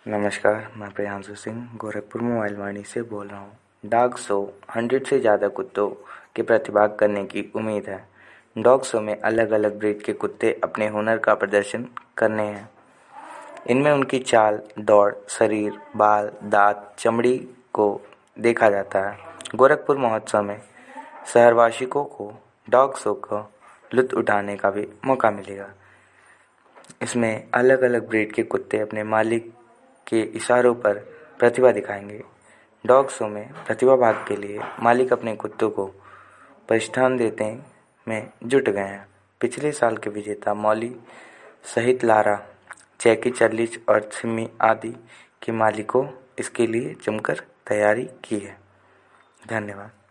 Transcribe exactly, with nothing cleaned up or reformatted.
नमस्कार, मैं प्रियांशु सिंह गोरखपुर मोबाइल वाणी से बोल रहा हूँ। डॉग शो हंड्रेड से ज़्यादा कुत्तों के प्रतिभाग करने की उम्मीद है। डॉग शो में अलग अलग ब्रीड के कुत्ते अपने हुनर का प्रदर्शन करने हैं। इनमें उनकी चाल, दौड़, शरीर, बाल, दांत, चमड़ी को देखा जाता है। गोरखपुर महोत्सव में शहरवासियों को डॉग शो का लुत्फ़ उठाने का भी मौका मिलेगा। इसमें अलग अलग ब्रीड के कुत्ते अपने मालिक के इशारों पर प्रतिभा दिखाएंगे। डॉग शो में प्रतिभा भाग के लिए मालिक अपने कुत्तों को प्रशिक्षण देने में जुट गए हैं। पिछले साल के विजेता मौली सहित लारा, जैकी, चार्लीज और सिमी आदि के मालिकों इसके लिए जमकर तैयारी की है। धन्यवाद।